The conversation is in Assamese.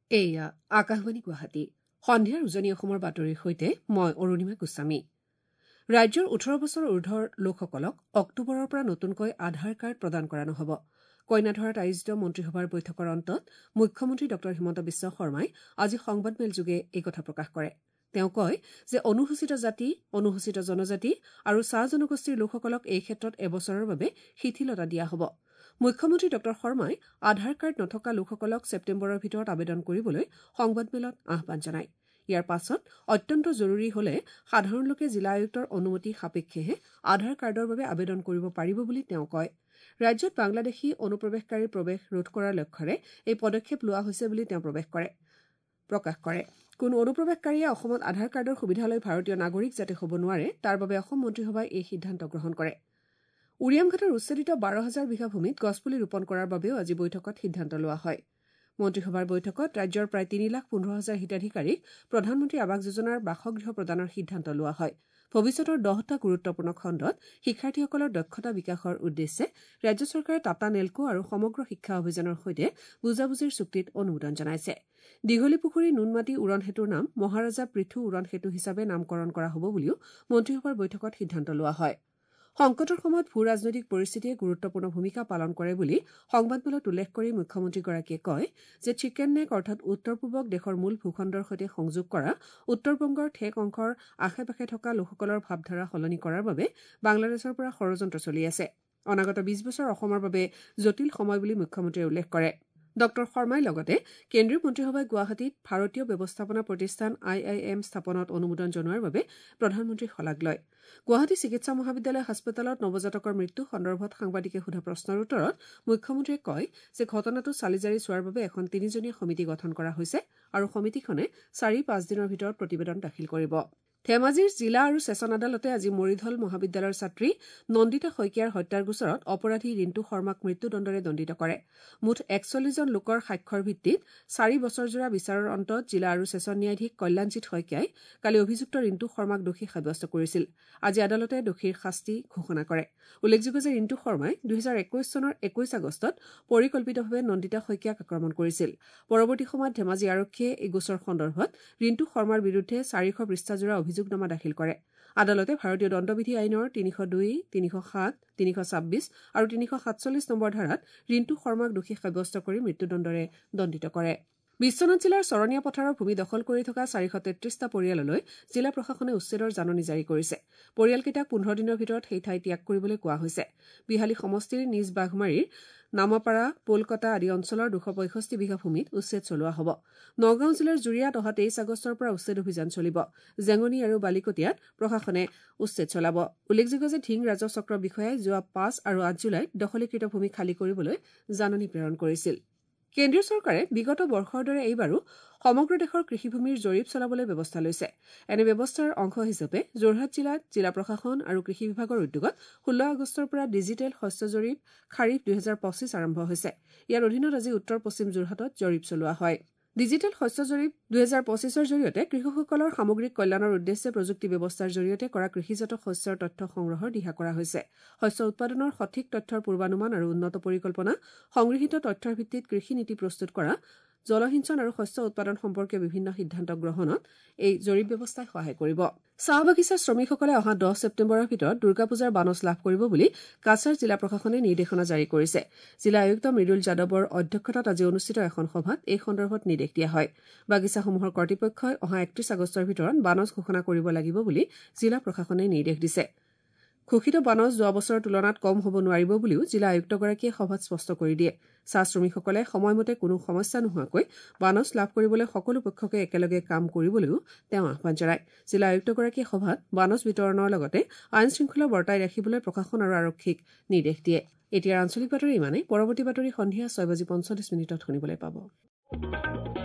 এয়া আকাশবাণী গুৱাহাটী সন্ধিয়াৰ উজনি অসমৰ বাতৰিৰ সৈতে মই অৰুণিমা গোস্বামী। ৰাজ্যৰ 18 বছৰ ঊৰ্ধৰ লোকসকলক অক্টোবৰৰ পৰা নতুনকৈ আধাৰ কাৰ্ড প্ৰদান কৰা নহ'ব। কইনাধৰাত আয়োজিত মন্ত্ৰীসভাৰ বৈঠকৰ অন্তত মুখ্যমন্ত্ৰী ড হিমন্ত বিশ্ব শৰ্মাই আজি সংবাদমেলযোগে এই কথা প্ৰকাশ কৰে। তেওঁ কয় যে অনুসূচিত জাতি, অনুসূচিত জনজাতি আৰু চাহ জনগোষ্ঠীৰ লোকসকলক এই ক্ষেত্ৰত এবছৰৰ বাবে শিথিলতা দিয়া হ'ব। মুখ্যমন্ত্ৰী ড শৰ্মাই আধাৰ কাৰ্ড নথকা লোকসকলক ছেপ্টেম্বৰৰ ভিতৰত আবেদন কৰিবলৈ সংবাদমেলত আহ্বান জনায়। ইয়াৰ পাছত অত্যন্ত জৰুৰী হলে সাধাৰণ লোকে জিলা আয়ুক্তৰ অনুমতি সাপেক্ষেহে আধাৰ কাৰ্ডৰ বাবে আবেদন কৰিব পাৰিব বুলি তেওঁ কয়। ৰাজ্যত বাংলাদেশী অনুপ্ৰৱেশকাৰীৰ প্ৰৱেশ ৰোধ কৰাৰ লক্ষ্যৰে এই পদক্ষেপ লোৱা হৈছে বুলি তেওঁ প্ৰকাশ কৰে। কোনো অনুপ্ৰৱেশকাৰীয়ে অসমত আধাৰ কাৰ্ডৰ সুবিধা লৈ ভাৰতীয় নাগৰিক যাতে হ'ব নোৱাৰে তাৰ বাবে অসম মন্ত্ৰীসভাই এই সিদ্ধান্ত গ্ৰহণ কৰে। উৰিয়ামঘাটৰ উচ্ছেদিত 12,000 বিঘা ভূমিত গছপুলি ৰোপণ কৰাৰ বাবেও আজি বৈঠকত সিদ্ধান্ত লোৱা হয়। মন্ত্ৰীসভাৰ বৈঠকত ৰাজ্যৰ প্ৰায় 3,15,000 হিতাধিকাৰীক প্ৰধানমন্ত্ৰী আৱাস যোজনাৰ বাসগৃহ প্ৰদানৰ সিদ্ধান্ত লোৱা হয়। ভৱিষ্যতৰ 10টা গুৰুত্বপূৰ্ণ খণ্ডত শিক্ষাৰ্থীসকলৰ দক্ষতা বিকাশৰ উদ্দেশ্যে ৰাজ্য চৰকাৰে টাটা নেলকো আৰু সমগ্ৰ শিক্ষা অভিযানৰ সৈতে বুজাবুজিৰ চুক্তিত অনুমোদন জনাইছে। দীঘলীপুখুৰী নুনমাটি উৰণ সেতুৰ নাম মহাৰাজা পৃথু উৰণ সেতু হিচাপে নামকৰণ কৰা হ'ব বুলিও মন্ত্ৰীসভাৰ বৈঠকত সিদ্ধান্ত লোৱা হয়। সংকটৰ সময়ত ভূ ৰাজনৈতিক পৰিস্থিতিয়ে গুৰুত্বপূৰ্ণ ভূমিকা পালন কৰে বুলি সংবাদমেলত উল্লেখ কৰি মুখ্যমন্ত্ৰীগৰাকীয়ে কয় যে চিকেন নেক অৰ্থাৎ উত্তৰ পূবক দেশৰ মূল ভূখণ্ডৰ সৈতে সংযোগ কৰা উত্তৰ বংগৰ ঠেক অংশৰ আশে পাশে থকা লোকসকলৰ ভাৱধাৰা সলনি কৰাৰ বাবে বাংলাদেশৰ পৰা ষড়যন্ত্ৰ চলি আছে। অনাগত 20 বছৰ অসমৰ বাবে জটিল সময় বুলি মুখ্যমন্ত্ৰীয়ে উল্লেখ কৰে। ড শৰ্মাই লগতে কেন্দ্ৰীয় মন্ত্ৰীসভাই গুৱাহাটীত ভাৰতীয় ব্যৱস্থাপনা প্ৰতিষ্ঠান IIM স্থাপনত অনুমোদন জনোৱাৰ বাবে প্ৰধানমন্ত্ৰীক শলাগ লয়। গুৱাহাটী চিকিৎসা মহাবিদ্যালয় হাস্পতালত নৱজাতকৰ মৃত্যু সন্দৰ্ভত সাংবাদিকে সোধা প্ৰশ্নৰ উত্তৰত মুখ্যমন্ত্ৰীয়ে কয় যে ঘটনাটো চালিজাৰি চোৱাৰ বাবে এখন 3জনীয়া সমিতি গঠন কৰা হৈছে আৰু সমিতিখনে 4-5 দিনৰ ভিতৰত প্ৰতিবেদন দাখিল কৰিব। ধেমাজিৰ জিলা আৰু ছেছন আদালতে আজি মৰিধল মহাবিদ্যালয়ৰ ছাত্ৰী নন্দিতা শইকীয়াৰ হত্যাৰ গোচৰত অপৰাধী ৰিণ্টু শৰ্মাক মৃত্যুদণ্ডৰে দণ্ডিত কৰে। মুঠ 41জন লোকৰ সাক্ষ্যৰ ভিত্তিত 4 বছৰজোৰা বিচাৰৰ অন্তত জিলা আৰু ছেছন ন্যায়াধীশ কল্যাণজিৎ শইকীয়াই কালি অভিযুক্ত ৰিণ্টু শৰ্মাক দোষী সাব্যস্ত কৰিছিল। আজি আদালতে দোষীৰ শাস্তি ঘোষণা কৰে। উল্লেখযোগ্য যে ৰিণ্টু শৰ্মাই 2021 চনৰ 21 আগষ্টত পৰিকল্পিতভাৱে নন্দিতা শইকীয়াক আক্ৰমণ কৰিছিল। পৰৱৰ্তী সময়ত ধেমাজি আৰক্ষীয়ে এই গোচৰ সন্দৰ্ভত ৰিণ্টু শৰ্মাৰ বিৰুদ্ধে 400 পৃষ্ঠাজোৰা অভিযোগনামা দাখিল কৰে। আদালতে ভাৰতীয় দণ্ডবিধি আইনৰ 302, 307, 326 আৰু 347 নম্বৰ ধাৰাত ৰিণ্টু শৰ্মাক দোষী সাব্যস্ত কৰি মৃত্যুদণ্ডৰে দণ্ডিত কৰে। বিশ্বনাথ জিলাৰ চৰণীয়া পথাৰৰ ভূমি দখল কৰি থকা 433টা পৰিয়াললৈ জিলা প্ৰশাসনে উচ্ছেদৰ জাননী জাৰি কৰিছে। পৰিয়ালকেইটাক 15 দিনৰ ভিতৰত সেই ঠাই ত্যাগ কৰিবলৈ কোৱা হৈছে। বিহালী সমষ্টিৰ নিজ বাঘমাৰীৰ নামপাৰা, পোলকটা আদি অঞ্চলৰ 265 বিঘা ভূমিত উচ্ছেদ চলোৱা হ'ব। নগাঁও জিলাৰ জুৰিয়াত অহা 23 আগষ্টৰ পৰা উচ্ছেদ অভিযান চলিব। জেঙনি আৰু বালিকটীয়াত প্ৰশাসনে উচ্ছেদ চলাব। উল্লেখযোগ্য যে ধিং ৰাজহ চক্ৰ বিষয়াই যোৱা 5 আৰু 8 জুলাইত দখলীকৃত ভূমি খালী কৰিবলৈ জাননী প্ৰেৰণ কৰিছিল। কেন্দ্ৰীয় চৰকাৰে বিগত বৰ্ষৰ দৰে এইবাৰো সমগ্ৰ দেশৰ কৃষিভূমিৰ জৰীপ চলাবলৈ ব্যৱস্থা লৈছে। এনে ব্যৱস্থাৰ অংশ হিচাপে যোৰহাট জিলাত জিলা প্ৰশাসন আৰু কৃষি বিভাগৰ উদ্যোগত 16 আগষ্টৰ পৰা ডিজিটেল শস্য জৰীপ খাৰিফ 2025 আৰম্ভ হৈছে। ইয়াৰ অধীনত আজি উত্তৰ পশ্চিম যোৰহাটত জৰীপ চলোৱা হয়। ডিজিটেল শস্য জৰীপ 2025ৰ জৰিয়তে কৃষকসকলৰ সামগ্ৰিক কল্যাণৰ উদ্দেশ্যে প্ৰযুক্তি ব্যৱস্থাৰ জৰিয়তে কৰা কৃষিজাত শস্যৰ তথ্য সংগ্ৰহৰ দিহা কৰা হৈছে। শস্য উৎপাদনৰ সঠিক তথ্যৰ পূৰ্বানুমান আৰু উন্নত পৰিকল্পনা, সংগৃহীত তথ্যৰ ভিত্তিত কৃষি নীতি প্ৰস্তুত কৰা, জলসিঞ্চন আৰু শস্য উৎপাদন সম্পৰ্কীয় বিভিন্ন সিদ্ধান্ত গ্ৰহণত এই জৰীপ ব্যৱস্থাই সহায় কৰিব। চাহ বাগিচাৰ শ্ৰমিকসকলে অহা 10 ছেপ্টেম্বৰৰ ভিতৰত দুৰ্গা পূজাৰ বানচ লাভ কৰিব বুলি কাছাৰ জিলা প্ৰশাসনে নিৰ্দেশনা জাৰি কৰিছে। জিলা আয়ুক্ত মৃদুল যাদৱৰ অধ্যক্ষতাত আজি অনুষ্ঠিত এখন সভাত এই সন্দৰ্ভত নিৰ্দেশ দিয়া হয়। বাগিচাসমূহৰ কৰ্তৃপক্ষই অহা 31 আগষ্টৰ ভিতৰত বানচ ঘোষণা কৰিব লাগিব বুলি জিলা প্ৰশাসনে নিৰ্দেশ দিছে। ঘোষিত বানচ যোৱা বছৰৰ তুলনাত কম হ'ব নোৱাৰিব বুলিও জিলা আয়ুক্তগৰাকীয়ে সভাত স্পষ্ট কৰি দিয়ে। চাহ শ্ৰমিকসকলে সময়মতে কোনো সমস্যা নোহোৱাকৈ বানচ লাভ কৰিবলৈ সকলো পক্ষকে একেলগে কাম কৰিবলৈও তেওঁ আহ্বান জনায়। জিলা আয়ুক্তগৰাকীয়ে সভাত বানচ বিতৰণৰ লগতে আইন শৃংখলা বৰ্তাই ৰাখিবলৈ প্ৰশাসন আৰু আৰক্ষীক নিৰ্দেশ দিয়ে। এতিয়া আঞ্চলিক বাতৰি ইমানেই। পৰৱৰ্তী বাতৰি সন্ধিয়া 6:45 শুনিবলৈ পাব।